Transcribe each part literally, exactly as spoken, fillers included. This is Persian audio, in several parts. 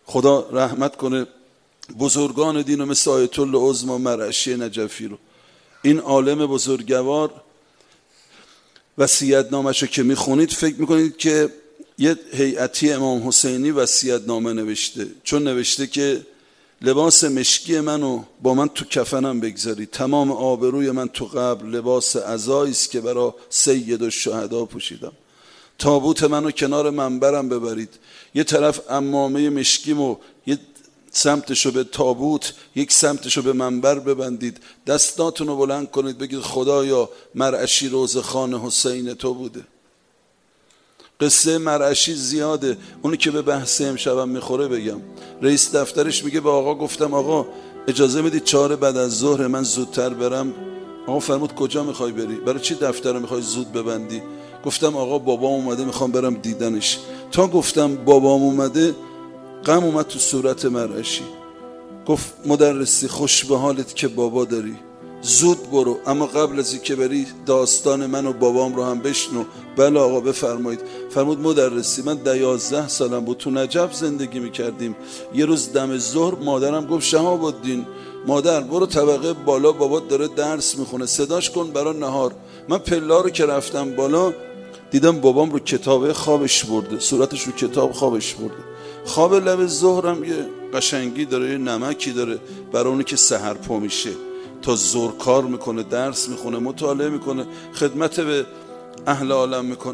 خدا رحمت کنه بزرگان دین مثل آیت الله عظما مرعشی نجفی رو. این عالم بزرگوار وصیت‌نامه‌شو که میخونید فکر میکنید که یه هیئتی امام حسینی وصیت‌نامه نوشته، چون نوشته که لباس مشکی منو با من تو کفنم بگذارید، تمام آبروی من تو قبر لباس عزایی است که برای سید الشهدا پوشیدم، تابوت منو کنار منبرم ببرید، یه طرف عمامه مشکیمو یه سمتشو به تابوت یک سمتشو به منبر ببندید، دستاتونو بلند کنید بگید خدایا مرعشی روزخان حسین تو بوده. قصه مرعشی زیاده، اونی که به بحث امشبم میخوره بگم. رئیس دفترش میگه به آقا گفتم آقا اجازه میدید چهار بعد از ظهر من زودتر برم؟ آقا فرمود کجا میخوای بری؟ برای چی دفتر رو میخوای زود ببندی؟ گفتم آقا بابام اومده میخوام برم دیدنش. تا گفتم بابام اومده غم اومد تو صورت مرعشی. گفت مدرسی خوش به حالت که بابا داری، زود برو، اما قبل از اینکه بری داستان من و بابام رو هم بشنو. بله آقا بفرمایید. فرمود مدرسی من ده یازده سالم بود تو نجف زندگی میکردیم، یه روز دم ظهر مادرم گفت شهاب الدین مادر برو طبقه بالا، بابات داره درس میخونه، صداش کن برای نهار. من پلا رو که رفتم بالا دیدم بابام رو کتابه خوابش برده، صورتش رو کتاب خوابش برده. خواب لب ظهرم یه قشنگی داره، یه نمکی داره برای اونی که سحر پا میشه، تا زور کار میکنه، درس میخونه، مطالعه میکنه، خدمت به اهل عالم میکنه.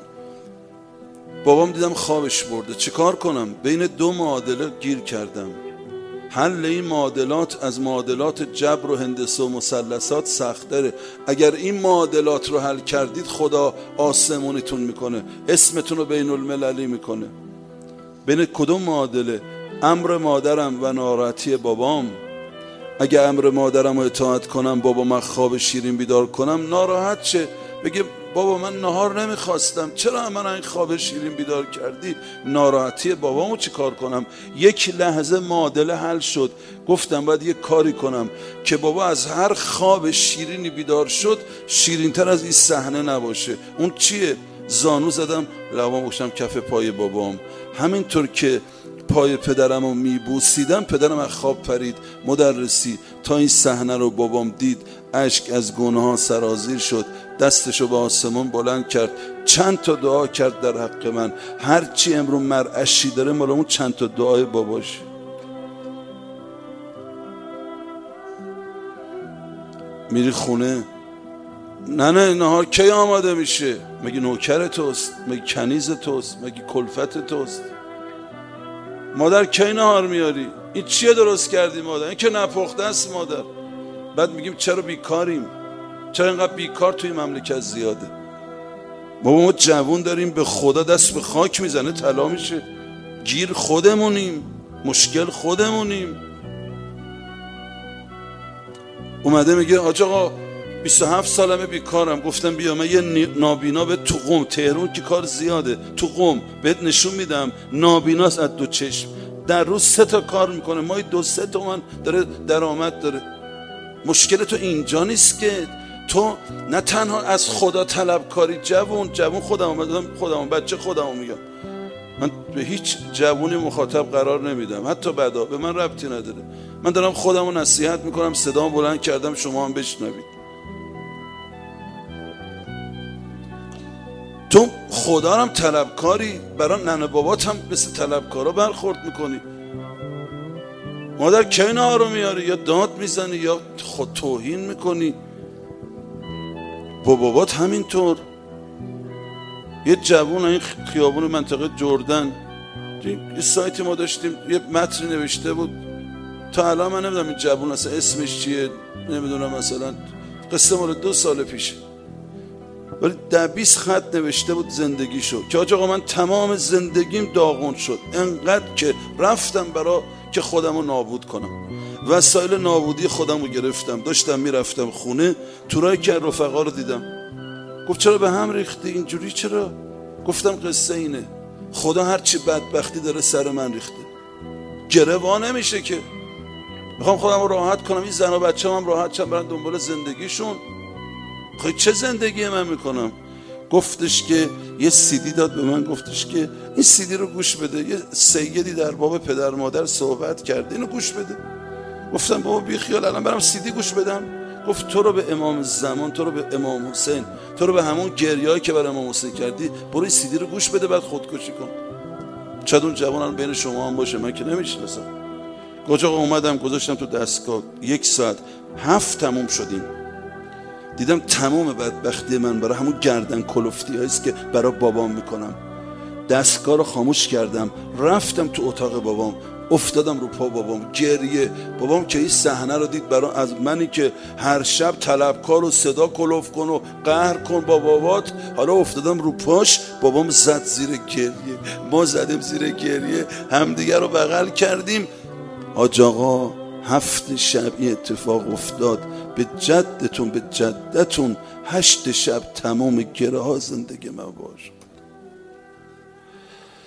بابام دیدم خوابش برده، چیکار کنم؟ بین دو معادله گیر کردم. حل این معادلات از معادلات جبر و هندسه و مثلثات سخت‌تره. اگر این معادلات رو حل کردید خدا آسمونیتون میکنه، اسمتون رو بین المللی میکنه. بین کدوم معادله؟ امر مادرم و ناراحتی بابام. اگه امر مادرم رو اطاعت کنم، بابا من خواب شیرین بیدار کنم، ناراحت شه، بگه بابا من نهار نمیخواستم، چرا من این خواب شیرین بیدار کردی؟ ناراحتی بابامو چی کار کنم؟ یک لحظه معادله حل شد. گفتم باید یک کاری کنم که بابا از هر خواب شیرینی بیدار شد شیرینتر از این صحنه نباشه. اون چیه؟ زانو زدم لبام گوشم کف پای بابام، همینطور که پای پدرم رو میبوسیدم پدرم از خواب پرید. مدرسی تا این صحنه رو بابام دید اشک از گونه ها سرازیر شد، دستشو به آسمان بلند کرد، چند تا دعا کرد در حق من. هرچی امرو مرعشی داره مال اون چند تا دعای باباش. میری خونه، نه نه نهار کی آماده میشه؟ مگه نوکر توست؟ مگه کنیز توست؟ مگه کلفت توست؟ مادر کی نهار میاری؟ این چیه درست کردی مادر؟ این که نپخته است مادر. بعد میگیم چرا بیکاریم؟ چرا اینقدر بیکار توی مملکت زیاده؟ بابا ما جوون داریم به خدا دست به خاک میزنه طلا میشه، گیر خودمونیم، مشکل خودمونیم. اومده میگه آج آقا بیست و هفت سالمه بیکارم. گفتم بیا من یه نابینا به تو قم، تهران که کار زیاده، تو قم بهت نشون میدم. نابیناست از دو چشم، در روز سه تا کار میکنه، مای دو سه تومن داره درآمد داره. مشکل تو اینجا نیست که تو نه تنها از خدا طلبکاری. جوون جوون خودم اومدم، خودم بچه خودم میگم، من به هیچ جوونی مخاطب قرار نمیدم، حتی بدا به من ربطی نداره. من دارم خودمو نصیحت میکنم، صدامو بلند کردم شما هم بشنوید. تو خدا هم طلبکاری، برای ننه بابات هم مثل طلبکارا برخورد میکنی. مادر کی نهار رو میاری؟ یا داد میزنی یا خود توهین میکنی. با بابات همینطور. یه جوون این خیابون منطقه جردن یه سایتی ما داشتیم، یه متن نوشته بود، تا الان من نمیدونم این جوون اصلا اسمش چیه، نمیدونم، مثلا قصه مال دو سال پیشه، ولی ده بیست خط نوشته بود زندگیشو که آج آقا من تمام زندگیم داغون شد، انقدر که رفتم برای که خودمو نابود کنم، وسایل نابودی خودمو گرفتم، داشتم میرفتم خونه، تو راه که رفقا رو دیدم، گفت چرا به هم ریختی اینجوری چرا؟ گفتم قصه اینه، خدا هرچی بدبختی داره سر من ریخته، گره وا نمیشه که. میخوام خودمو راحت کنم، این زن و بچه‌م هم راحت شن برن دنبال زندگیشون. خب چه زندگی من میکنم؟ گفتش که یه سیدی داد به من، گفتش که این سیدی رو گوش بده، یه سیدی در باب پدر مادر صحبت کرده، اینو گوش بده. گفتم بابا بی خیال الان برام سیدی گوش بدم؟ گفت تو رو به امام زمان، تو رو به امام حسین، تو رو به همون گریه‌ای که برای امام حسین کردی، برو این سیدی رو گوش بده بعد خودکشی کن. شاید اون جوان بین شما هم باشه، من که نمیشناسم. گفت آقا اومدم گذاشتم تو دستگاه، یک ساعت هفت تموم شدیم. دیدم تمام بدبختی من برای همون گردن کلفتی هاییست که برای بابام میکنم. دستگاه رو خاموش کردم، رفتم تو اتاق بابام، افتادم رو پا بابام، گریه. بابام که این صحنه رو دید، برای از منی که هر شب طلبکار و صدا کلوف کن و قهر کن با بابات، حالا افتادم رو پاش. بابام زد زیر گریه، ما زدیم زیر گریه، همدیگه رو بغل کردیم. حاج آقا هفت شب این اتفاق افتاد، به جدتون به جدتون هشت شب تمام گره ها زندگی من باش.